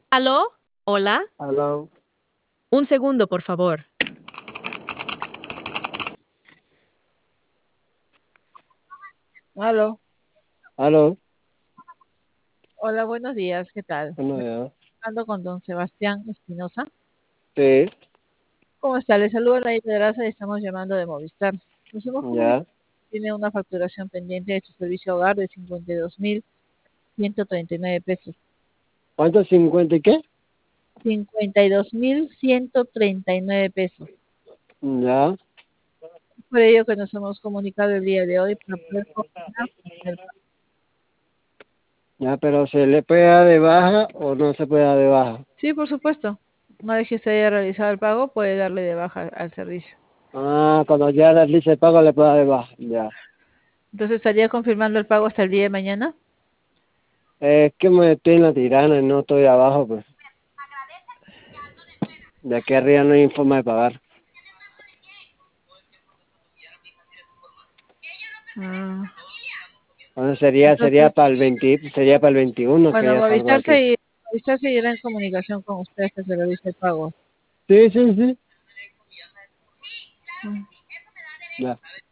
¿Aló? Hola. Aló, Un segundo, por favor. Aló, aló, hola, buenos días, ¿qué tal? bueno, ya. Ando con don Sebastián Espinosa. Sí, ¿Cómo está? Le saludo a la Pedraza y estamos llamando de Movistar. Nos hemos comunicado, ya. tiene una facturación pendiente de su servicio hogar de 52.139 pesos. ¿Cuánto? ¿50 y qué? 52.139 pesos. Ya, Por ello que nos hemos comunicado el día de hoy para poder confirmar el pago. ya, pero ¿se le puede dar de baja o no se puede dar de baja? Sí, por supuesto. Una vez que se haya realizado el pago, puede darle de baja al servicio. Ah, cuando ya le dice el pago le puede dar de baja, ya. Entonces, ¿estaría confirmando el pago hasta el día de mañana? Es que me estoy en la tirana y no estoy abajo, pues. De aquí arriba no hay informe de pagar. Ah, Entonces sería entonces, para el 20, sería para el 21 que bueno, ya salgo de aquí. Movistar seguirá en comunicación con usted hasta que se realice el pago. Sí, sí, sí. Mm. Ya.